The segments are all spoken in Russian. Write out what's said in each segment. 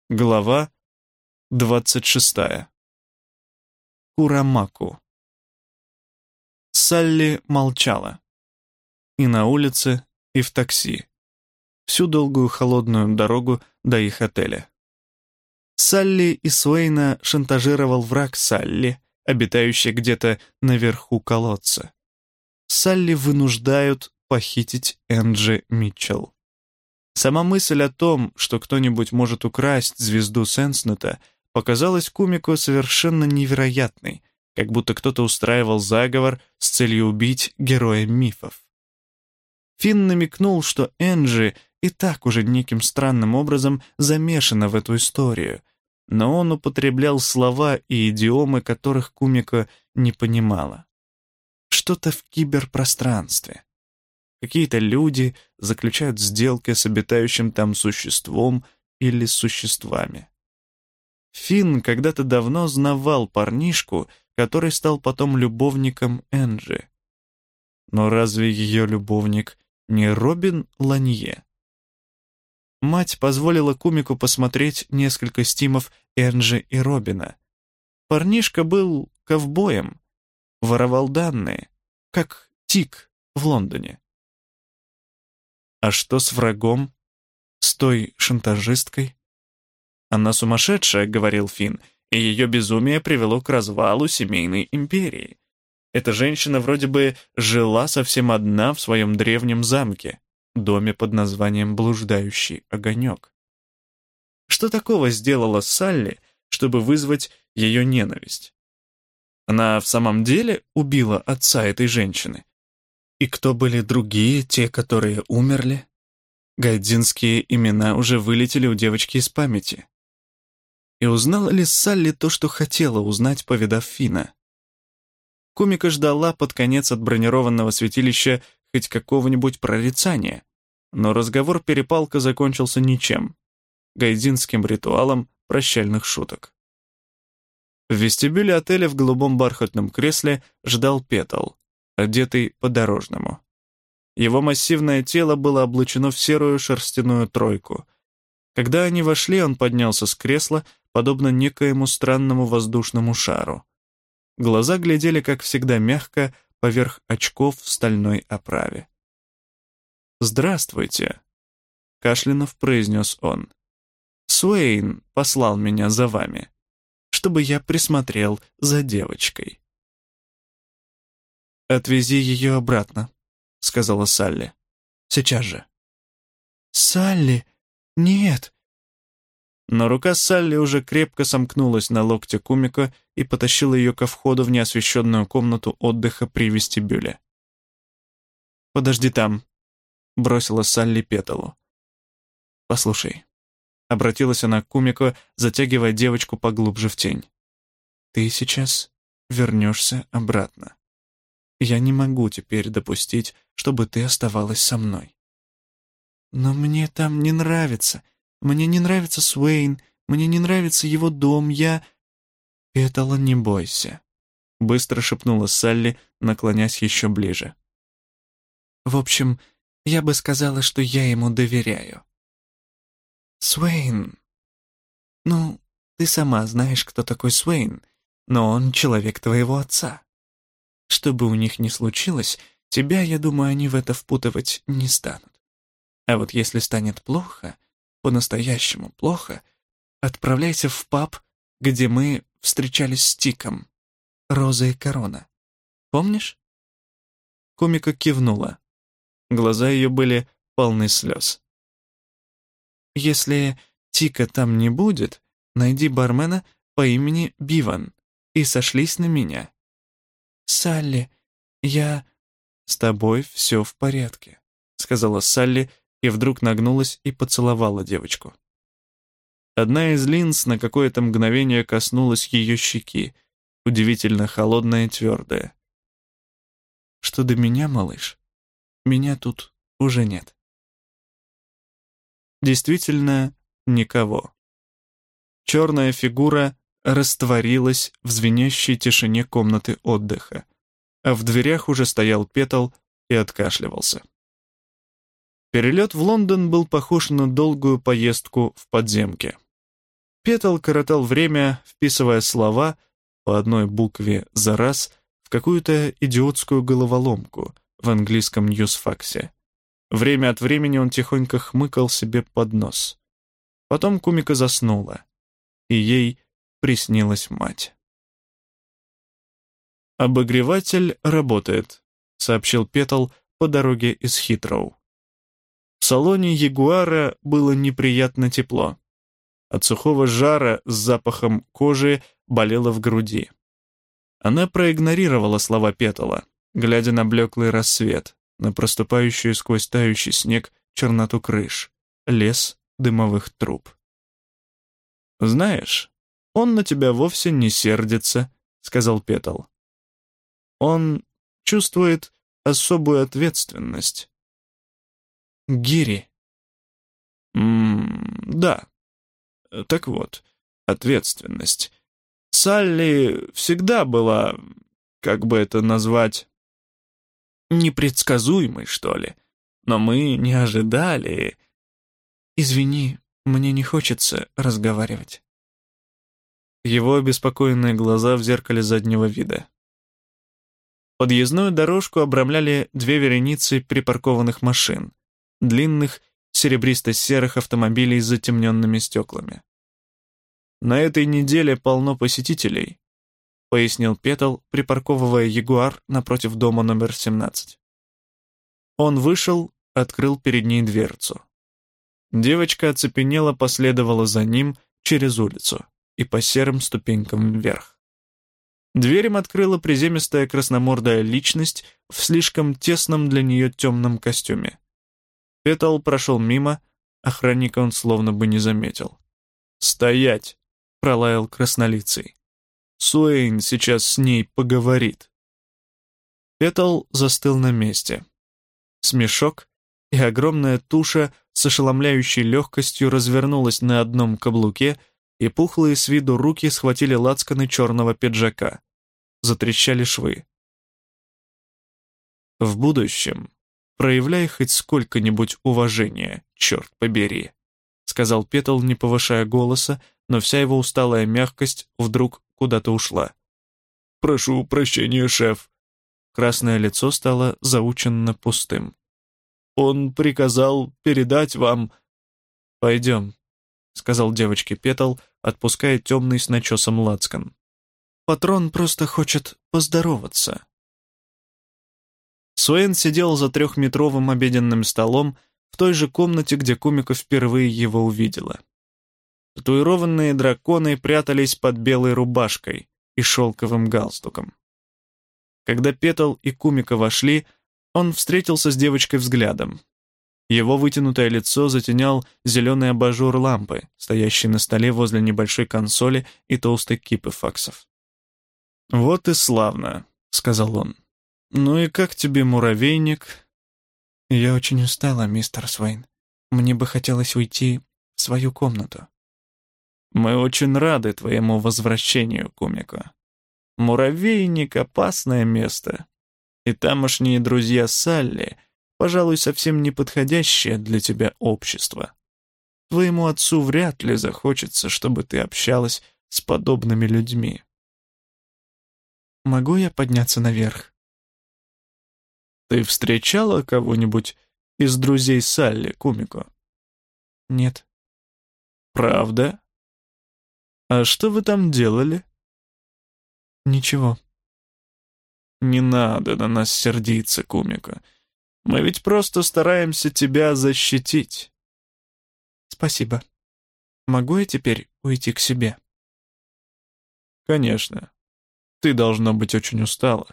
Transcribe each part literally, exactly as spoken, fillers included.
Глава двадцать шестая. Курамаку. Салли молчала. И на улице, и в такси. Всю долгую холодную дорогу до их отеля. Салли и Суэйна шантажировал враг Салли, обитающий где-то наверху колодца. Салли вынуждают похитить Энджи Митчелл. Сама мысль о том, что кто-нибудь может украсть звезду Сенснета, показалась Кумико совершенно невероятной, как будто кто-то устраивал заговор с целью убить героя мифов. Финн намекнул, что Энджи и так уже неким странным образом замешана в эту историю, но он употреблял слова и идиомы, которых Кумико не понимала. Что-то в киберпространстве. Какие-то люди заключают сделки с обитающим там существом или существами. Финн когда-то давно знавал парнишку, который стал потом любовником Энджи. Но разве ее любовник не Робин Ланье? Мать позволила Кумико посмотреть несколько стимов Энджи и Робина. Парнишка был ковбоем, воровал данные, как Тик в Лондоне. А что с врагом? С той шантажисткой? Она сумасшедшая, говорил Финн, и ее безумие привело к развалу семейной империи. Эта женщина вроде бы жила совсем одна в своем древнем замке, доме под названием «Блуждающий огонек». Что такого сделала Салли, чтобы вызвать ее ненависть? Она в самом деле убила отца этой женщины? И кто были другие, те, которые умерли? Гайдзинские имена уже вылетели у девочки из памяти. И узнала ли Салли то, что хотела узнать, повидав Финна? Кумико ждала под конец от бронированного святилища хоть какого-нибудь прорицания, но разговор-перепалка закончился ничем — гайдзинским ритуалом прощальных шуток. В вестибюле отеля в голубом бархатном кресле ждал Петл, одетый по-дорожному. Его массивное тело было облачено в серую шерстяную тройку. Когда они вошли, он поднялся с кресла, подобно некоему странному воздушному шару. Глаза глядели, как всегда, мягко, поверх очков в стальной оправе. «Здравствуйте», — кашлянув произнес он. «Суэйн послал меня за вами, чтобы я присмотрел за девочкой». «Отвези ее обратно», — сказала Салли. «Сейчас же». «Салли, нет!» Но рука Салли уже крепко сомкнулась на локте Кумико и потащила ее ко входу в неосвещенную комнату отдыха при вестибюле. «Подожди там», — бросила Салли Петалу. «Послушай», — обратилась она к Кумико, затягивая девочку поглубже в тень. «Ты сейчас вернешься обратно. Я не могу теперь допустить, чтобы ты оставалась со мной». «Но мне там не нравится. Мне не нравится Суэйн. Мне не нравится его дом. Я...» «Петала, не бойся», — быстро шепнула Салли, наклонясь еще ближе. «В общем, я бы сказала, что я ему доверяю». «Суэйн... Ну, ты сама знаешь, кто такой Суэйн, но он человек твоего отца. Что бы у них ни случилось, тебя, я думаю, они в это впутывать не станут. А вот если станет плохо, по-настоящему плохо, отправляйся в паб, где мы встречались с Тиком. Роза и корона. Помнишь?» Кумико кивнула. Глаза ее были полны слез. «Если Тика там не будет, найди бармена по имени Биван и сошлись на меня». «Салли, я...» «С тобой все в порядке», — сказала Салли, и вдруг нагнулась и поцеловала девочку. Одна из линз на какое-то мгновение коснулась ее щеки, удивительно холодная и твердая. «Что до меня, малыш, меня тут уже нет». Действительно, никого. Черная фигура растворилась в звенящей тишине комнаты отдыха, а в дверях уже стоял Петл и откашливался. Перелет в Лондон был похож на долгую поездку в подземке. Петл коротал время, вписывая слова по одной букве за раз в какую-то идиотскую головоломку в английском ньюсфаксе. Время от времени он тихонько хмыкал себе под нос. Потом Кумика заснула, и ей приснилась мать. «Обогреватель работает», — сообщил Петл по дороге из Хитроу. В салоне Ягуара было неприятно тепло. От сухого жара с запахом кожи болело в груди. Она проигнорировала слова Петла, глядя на блеклый рассвет, на проступающую сквозь тающий снег черноту крыш, лес дымовых труб. «Знаешь, он на тебя вовсе не сердится», — сказал Петл. «Он чувствует особую ответственность». «Гири». «М-м, да. Так вот, ответственность. Салли всегда была, как бы это назвать, непредсказуемой, что ли. Но мы не ожидали...» «Извини, мне не хочется разговаривать». Его обеспокоенные глаза в зеркале заднего вида. Подъездную дорожку обрамляли две вереницы припаркованных машин, длинных серебристо-серых автомобилей с затемненными стеклами. «На этой неделе полно посетителей», — пояснил Петл, припарковывая Ягуар напротив дома номер семнадцать. Он вышел, открыл перед ней дверцу. Девочка оцепенела, последовала за ним через улицу и по серым ступенькам вверх. Дверь им открыла приземистая красномордая личность в слишком тесном для нее темном костюме. Петл прошел мимо, охранника он словно бы не заметил. «Стоять!» — пролаял краснолицый. «Суэйн сейчас с ней поговорит». Петл застыл на месте. Смешок, и огромная туша с ошеломляющей легкостью развернулась на одном каблуке, и пухлые с виду руки схватили лацканы черного пиджака. Затрещали швы. «В будущем проявляй хоть сколько-нибудь уважения, черт побери», — сказал Петл, не повышая голоса, но вся его усталая мягкость вдруг куда-то ушла. «Прошу прощения, шеф». Красное лицо стало заученно пустым. «Он приказал передать вам...» «Пойдем», — сказал девочке Петл, отпуская темный с начесом лацкан. «Патрон просто хочет поздороваться». Суэйн сидел за трехметровым обеденным столом в той же комнате, где Кумико впервые его увидела. Татуированные драконы прятались под белой рубашкой и шелковым галстуком. Когда Петл и Кумико вошли, он встретился с девочкой взглядом. Его вытянутое лицо затенял зеленый абажур лампы, стоящий на столе возле небольшой консоли и толстой кипы факсов. «Вот и славно», — сказал он. «Ну и как тебе муравейник?» «Я очень устала, мистер Суэйн. Мне бы хотелось уйти в свою комнату». «Мы очень рады твоему возвращению, Кумико. Муравейник — опасное место, и тамошние друзья Салли, пожалуй, совсем неподходящее для тебя общество. Твоему отцу вряд ли захочется, чтобы ты общалась с подобными людьми». «Могу я подняться наверх?» «Ты встречала кого-нибудь из друзей Салли, Кумико?» «Нет». «Правда? А что вы там делали?» «Ничего». «Не надо на нас сердиться, Кумико. Мы ведь просто стараемся тебя защитить». «Спасибо. Могу я теперь уйти к себе?» «Конечно. Ты должна быть очень устала».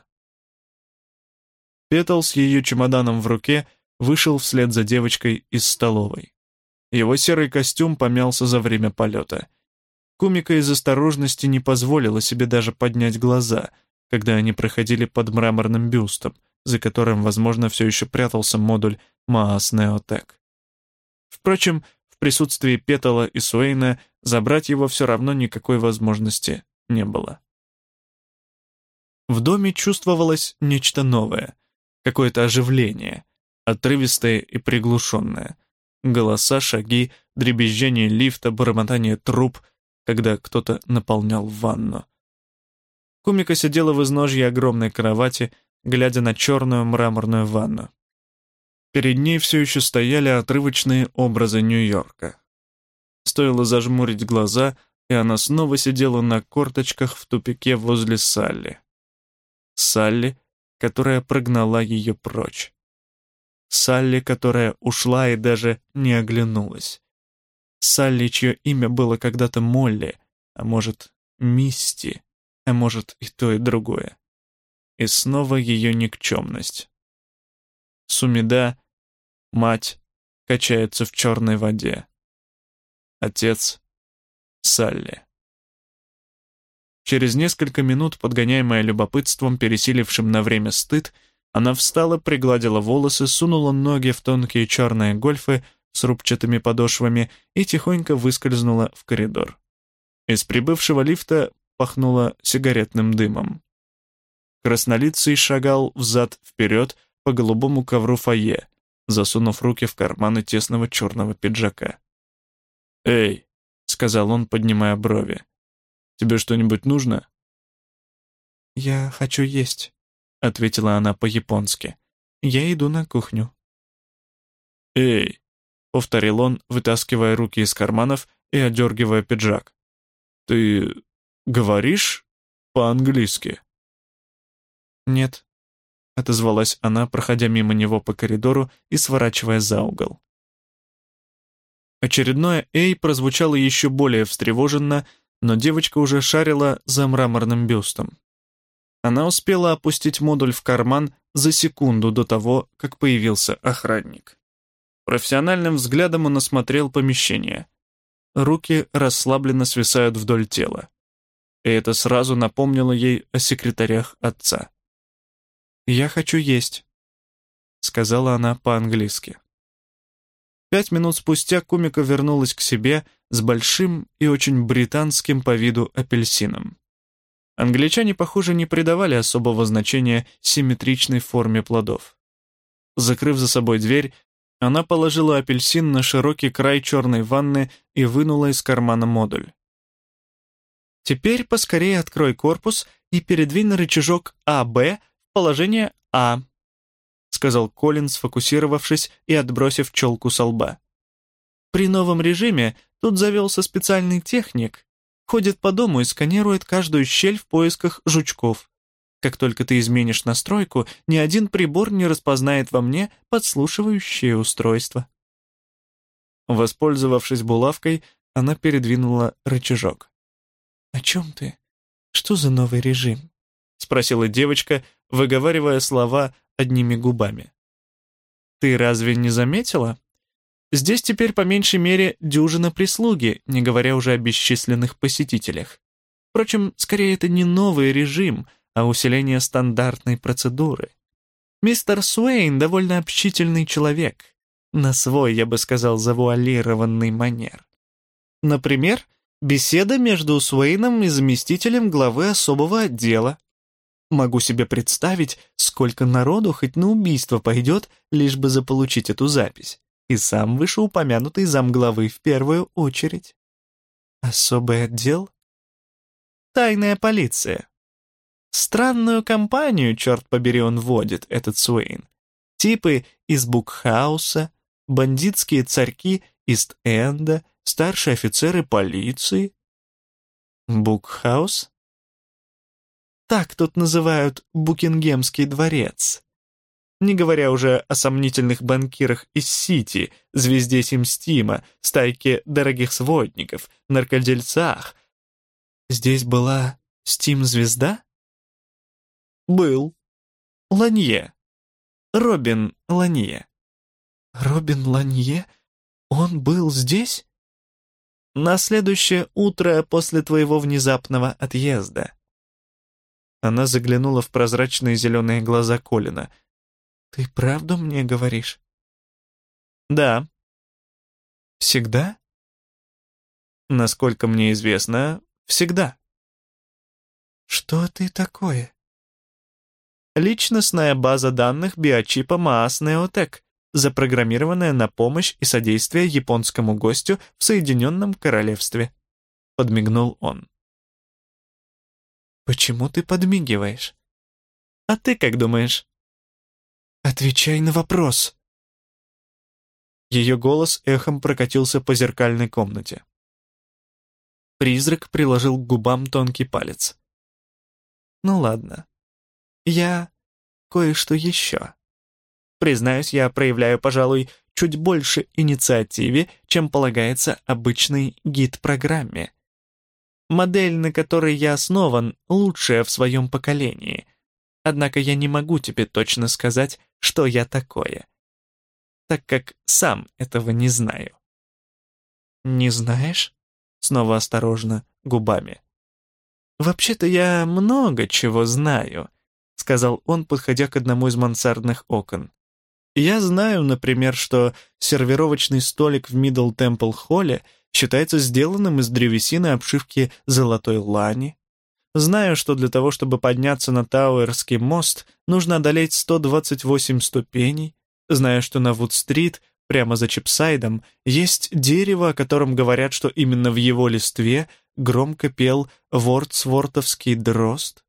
Петл с ее чемоданом в руке вышел вслед за девочкой из столовой. Его серый костюм помялся за время полета. Кумико из осторожности не позволила себе даже поднять глаза, когда они проходили под мраморным бюстом, за которым, возможно, все еще прятался модуль Маас Неотек. Впрочем, в присутствии Петла и Суэйна забрать его все равно никакой возможности не было. В доме чувствовалось нечто новое, какое-то оживление, отрывистое и приглушенное. Голоса, шаги, дребезжание лифта, бормотание труб, когда кто-то наполнял ванну. Кумико сидела в изножье огромной кровати, глядя на черную мраморную ванну. Перед ней все еще стояли отрывочные образы Нью-Йорка. Стоило зажмурить глаза, и она снова сидела на корточках в тупике возле Салли. Салли, которая прогнала ее прочь. Салли, которая ушла и даже не оглянулась. Салли, чье имя было когда-то Молли, а может, Мисти, а может, и то, и другое. И снова ее никчемность. Сумида, мать, качается в черной воде. Отец — Салли. Через несколько минут, подгоняемая любопытством, пересилившим на время стыд, она встала, пригладила волосы, сунула ноги в тонкие черные гольфы с рубчатыми подошвами и тихонько выскользнула в коридор. Из прибывшего лифта пахнуло сигаретным дымом. Краснолицый шагал взад-вперед по голубому ковру фойе, засунув руки в карманы тесного черного пиджака. «Эй», — сказал он, поднимая брови, — «тебе что-нибудь нужно?» «Я хочу есть», — ответила она по-японски. «Я иду на кухню». «Эй», — повторил он, вытаскивая руки из карманов и одергивая пиджак. «Ты говоришь по-английски?» «Нет», — отозвалась она, проходя мимо него по коридору и сворачивая за угол. Очередное «эй» прозвучало еще более встревоженно, но девочка уже шарила за мраморным бюстом. Она успела опустить модуль в карман за секунду до того, как появился охранник. Профессиональным взглядом он осмотрел помещение. Руки расслабленно свисают вдоль тела. И это сразу напомнило ей о секретарях отца. «Я хочу есть», — сказала она по-английски. Пять минут спустя Кумико вернулась к себе с большим и очень британским по виду апельсином. Англичане, похоже, не придавали особого значения симметричной форме плодов. Закрыв за собой дверь, она положила апельсин на широкий край черной ванны и вынула из кармана модуль. «Теперь поскорее открой корпус и передвинь рычажок А Б в положение А», — сказал Колин, сфокусировавшись и отбросив челку со лба. «При новом режиме тут завелся специальный техник. Ходит по дому и сканирует каждую щель в поисках жучков. Как только ты изменишь настройку, ни один прибор не распознает во мне подслушивающее устройство». Воспользовавшись булавкой, она передвинула рычажок. «О чем ты? Что за новый режим?» — спросила девочка, выговаривая слова одними губами. «Ты разве не заметила? Здесь теперь по меньшей мере дюжина прислуги, не говоря уже о бесчисленных посетителях. Впрочем, скорее это не новый режим, а усиление стандартной процедуры. Мистер Суэйн довольно общительный человек, на свой, я бы сказал, завуалированный манер. Например, беседа между Суэйном и заместителем главы особого отдела. Могу себе представить, сколько народу хоть на убийство пойдет, лишь бы заполучить эту запись. И сам вышеупомянутый замглавы в первую очередь. Особый отдел? Тайная полиция. Странную компанию, черт побери, он водит, этот Суэйн. Типы из Букхауса, бандитские царьки Ист-Энда, старшие офицеры полиции. Букхаус? Так тут называют Букингемский дворец. Не говоря уже о сомнительных банкирах из Сити, звезде Симстима, стайке дорогих сводников, наркодельцах. Здесь была Стим-звезда? Был. Ланье. Робин Ланье. Робин Ланье? Он был здесь? На следующее утро после твоего внезапного отъезда. Она заглянула в прозрачные зеленые глаза Колина. «Ты правду мне говоришь?» «Да». «Всегда?» «Насколько мне известно, всегда». «Что ты такое?» «Личностная база данных биочипа Маас Неотек, запрограммированная на помощь и содействие японскому гостю в Соединенном Королевстве. подмигнул он. «Почему ты подмигиваешь?» «А ты как думаешь?» «Отвечай на вопрос». Ее голос эхом прокатился по зеркальной комнате. Призрак приложил к губам тонкий палец. «Ну ладно. Я кое-что еще. Признаюсь, я проявляю, пожалуй, чуть больше инициативе, чем полагается обычной гид-программе. Модель, на которой я основан, лучшая в своем поколении. Однако я не могу тебе точно сказать, что я такое, так как сам этого не знаю». «Не знаешь?» Снова осторожно, губами. «Вообще-то я много чего знаю», — сказал он, подходя к одному из мансардных окон. «Я знаю, например, что сервировочный столик в Мидл Темпл Холле считается сделанным из древесины обшивки золотой лани. Знаю, что для того, чтобы подняться на Тауэрский мост, нужно одолеть сто двадцать восемь ступеней. Знаю, что на Вуд-стрит, прямо за Чипсайдом, есть дерево, о котором говорят, что именно в его листве громко пел вордсвортовский дрозд».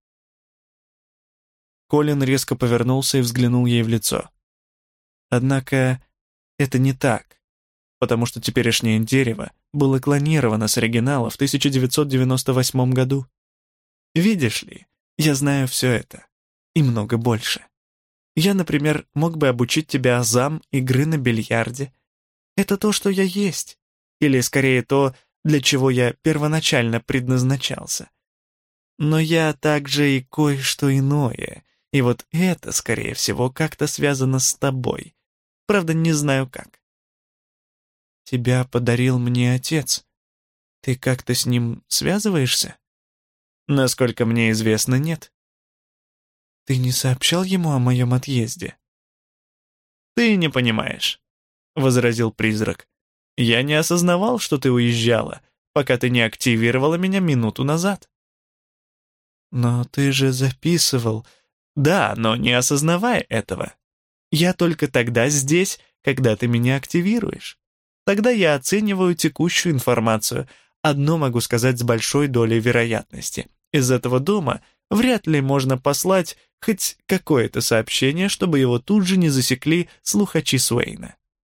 Колин резко повернулся и взглянул ей в лицо. Однако это не так, потому что теперешнее дерево было клонировано с оригинала в тысяча девятьсот девяносто восьмом году. Видишь ли, я знаю все это, и много больше. Я, например, мог бы обучить тебя азам игры на бильярде. Это то, что я есть, или, скорее, то, для чего я первоначально предназначался. Но я также и кое-что иное, и вот это, скорее всего, как-то связано с тобой. Правда, не знаю как. «Тебя подарил мне отец. Ты как-то с ним связываешься?» «Насколько мне известно, нет». «Ты не сообщал ему о моем отъезде?» «Ты не понимаешь», — возразил призрак. «Я не осознавал, что ты уезжала, пока ты не активировала меня минуту назад». «Но ты же записывал...» «Да, но не осознавая этого. Я только тогда здесь, когда ты меня активируешь. Тогда я оцениваю текущую информацию. Одно могу сказать с большой долей вероятности. Из этого дома вряд ли можно послать хоть какое-то сообщение, чтобы его тут же не засекли слухачи Суэйна».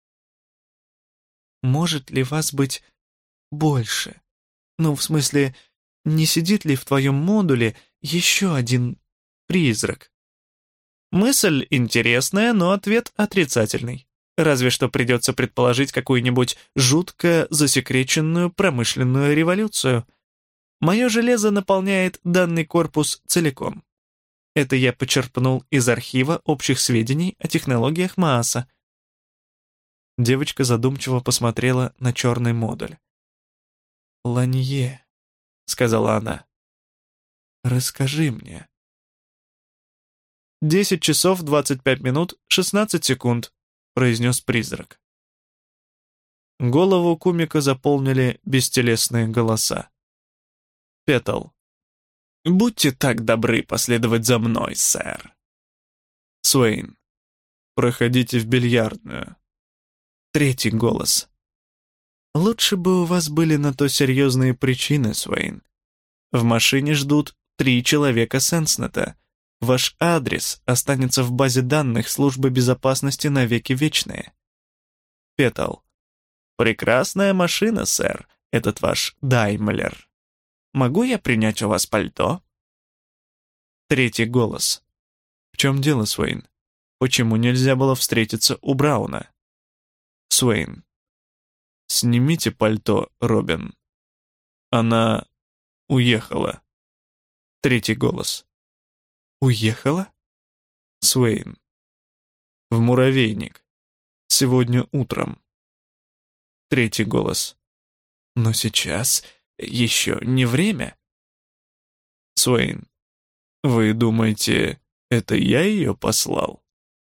«Может ли вас быть больше? Ну, в смысле, не сидит ли в твоем модуле еще один призрак?» Мысль интересная, но ответ отрицательный. Разве что придется предположить какую-нибудь жутко засекреченную промышленную революцию. Мое железо наполняет данный корпус целиком. Это я почерпнул из архива общих сведений о технологиях Мааса. Девочка задумчиво посмотрела на черный модуль. «Ланье», — сказала она, — «расскажи мне». «Десять часов двадцать пять минут шестнадцать секунд», — произнес призрак. Голову Кумика заполнили бестелесные голоса. Петл. «Будьте так добры последовать за мной, сэр». Суэйн. «Проходите в бильярдную». Третий голос. «Лучше бы у вас были на то серьезные причины, Суэйн. В машине ждут три человека Сенснета. Ваш адрес останется в базе данных службы безопасности навеки вечные». Петл. «Прекрасная машина, сэр, этот ваш Даймлер. Могу я принять у вас пальто?» Третий голос. «В чем дело, Суэйн? Почему нельзя было встретиться у Брауна?» Суэйн. «Снимите пальто, Робин. Она уехала». Третий голос. «Уехала?» Суэйн. «В муравейник. Сегодня утром». Третий голос. «Но сейчас еще не время». Суэйн. «Вы думаете, это я ее послал?»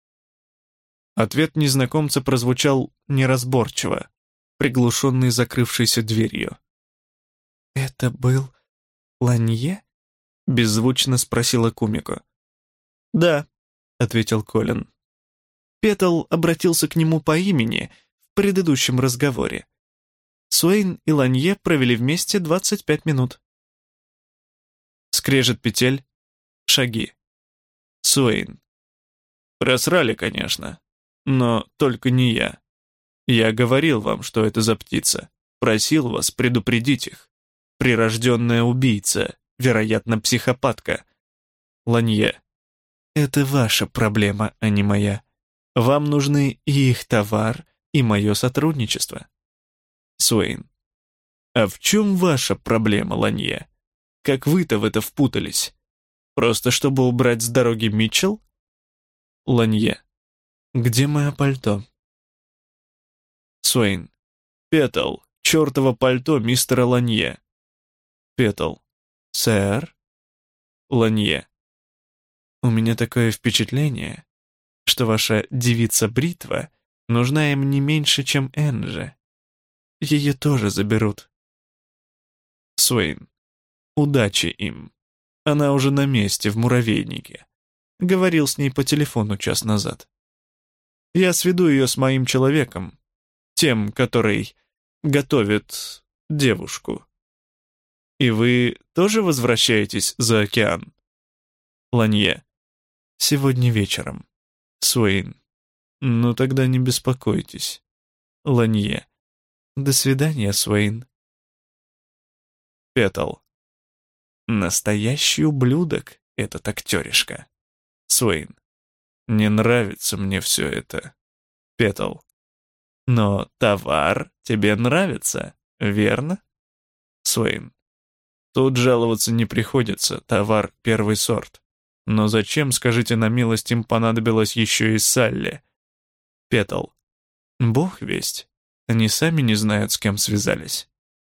Ответ незнакомца прозвучал неразборчиво, приглушенный закрывшейся дверью. «Это был Ланье?» — беззвучно спросила Кумико. «Да», — ответил Колин. Петл обратился к нему по имени в предыдущем разговоре. Суэйн и Ланье провели вместе двадцать пять минут. Скрежет петель, шаги. Суэйн. Просрали, конечно, но только не я. Я говорил вам, что это за птица. Просил вас предупредить их. Прирожденная убийца, вероятно, психопатка. Ланье. Это ваша проблема, а не моя. Вам нужны и их товар, и мое сотрудничество. Суэйн. А в чем ваша проблема, Ланье? Как вы-то в это впутались? Просто чтобы убрать с дороги Митчелл? Ланье. Где мое пальто? Суэйн. Петл, чертово пальто мистера Ланье. Петл. Сэр? Ланье. У меня такое впечатление, что ваша девица-бритва нужна им не меньше, чем Энджи. Ее тоже заберут. Суэйн. Удачи им. Она уже на месте, в муравейнике. Говорил с ней по телефону час назад. Я сведу ее с моим человеком, тем, который готовит девушку. И вы тоже возвращаетесь за океан? Ланье. Сегодня вечером. Суэйн. Ну тогда не беспокойтесь. Ланье. До свидания, Суэйн. Петл. Настоящий ублюдок этот актеришка. Суэйн. Не нравится мне все это. Петл. Но товар тебе нравится, верно? Суэйн. Тут жаловаться не приходится, товар первый сорт. Но зачем, скажите на милость, им понадобилось еще и Салли? Петл. Бог весть. Они сами не знают, с кем связались.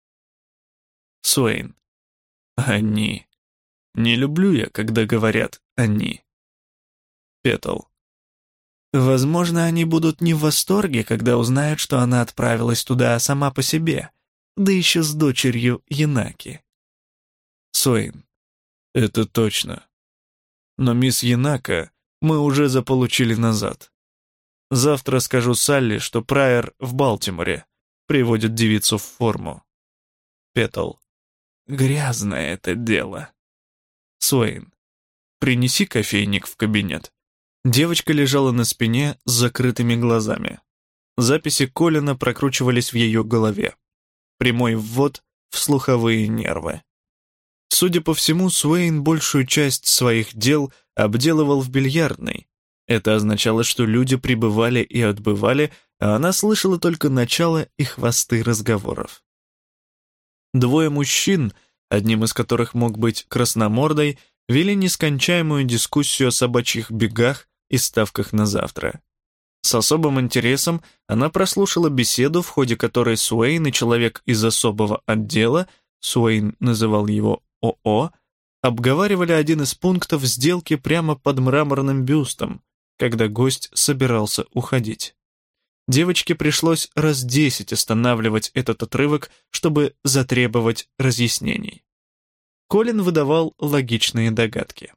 Суэйн. Они. Не люблю я, когда говорят «они». Петл. Возможно, они будут не в восторге, когда узнают, что она отправилась туда сама по себе, да еще с дочерью Янаки. Суэйн. Это точно. Но мисс Янака мы уже заполучили назад. Завтра скажу Салли, что Прайер в Балтиморе приводит девицу в форму. Петл. Грязное это дело. Суэйн. Принеси кофейник в кабинет. Девочка лежала на спине с закрытыми глазами. Записи Колина прокручивались в ее голове. Прямой ввод в слуховые нервы. Судя по всему, Суэйн большую часть своих дел обделывал в бильярдной. Это означало, что люди прибывали и отбывали, а она слышала только начало и хвосты разговоров. Двое мужчин, одним из которых мог быть красномордой, вели нескончаемую дискуссию о собачьих бегах и ставках на завтра. С особым интересом она прослушала беседу, в ходе которой Суэйн и человек из особого отдела, Суэйн называл его ОО, обговаривали один из пунктов сделки прямо под мраморным бюстом, когда гость собирался уходить. Девочке пришлось раз десять останавливать этот отрывок, чтобы затребовать разъяснений. Колин выдавал логичные догадки.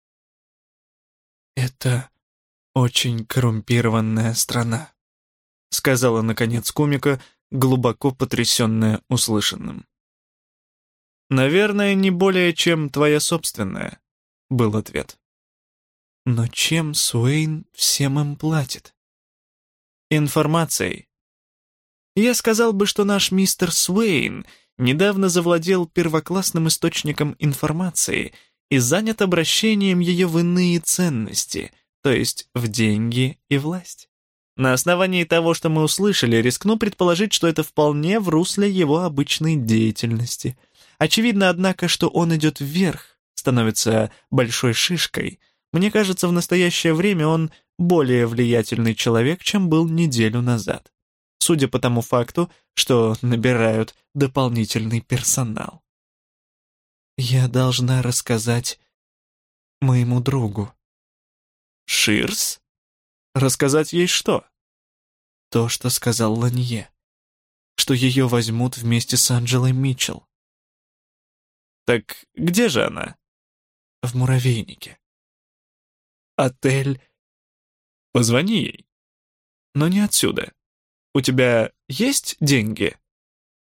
«Это очень коррумпированная страна», — сказала, наконец, Кумико, глубоко потрясенная услышанным. «Наверное, не более, чем твоя собственная», — был ответ. «Но чем Суэйн всем им платит?» «Информацией. Я сказал бы, что наш мистер Суэйн недавно завладел первоклассным источником информации и занят обращением ее в иные ценности, то есть в деньги и власть. На основании того, что мы услышали, рискну предположить, что это вполне в русле его обычной деятельности. Очевидно, однако, что он идет вверх, становится большой шишкой. Мне кажется, в настоящее время он более влиятельный человек, чем был неделю назад. Судя по тому факту, что набирают дополнительный персонал. Я должна рассказать моему другу. Ширс? Рассказать ей что? То, что сказал Ланье. Что ее возьмут вместе с Анджелой Митчелл. Так где же она? В муравейнике. Отель. Позвони ей. Но не отсюда. У тебя есть деньги?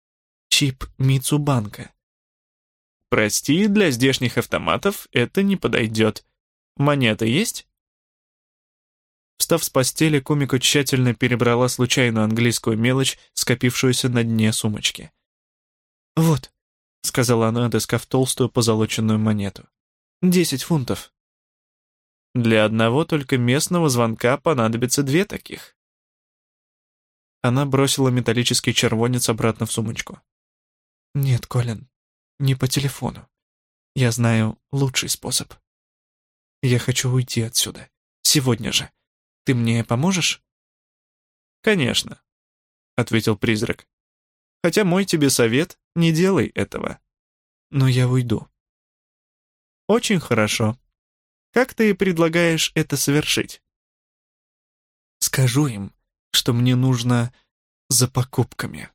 чип Мицубанка». «Прости, для здешних автоматов это не подойдет. Монета есть?» Встав с постели, Кумико тщательно перебрала случайную английскую мелочь, скопившуюся на дне сумочки. «Вот», — сказала она, отыскав толстую позолоченную монету. «десять фунтов». «Для одного только местного звонка понадобится две таких». Она бросила металлический червонец обратно в сумочку. «Нет, Колин, не по телефону. Я знаю лучший способ. Я хочу уйти отсюда. Сегодня же. Ты мне поможешь?» «Конечно», — ответил призрак. «Хотя мой тебе совет — не делай этого». «Но я уйду». «Очень хорошо. Как ты предлагаешь это совершить?» «Скажу им, что мне нужно за покупками».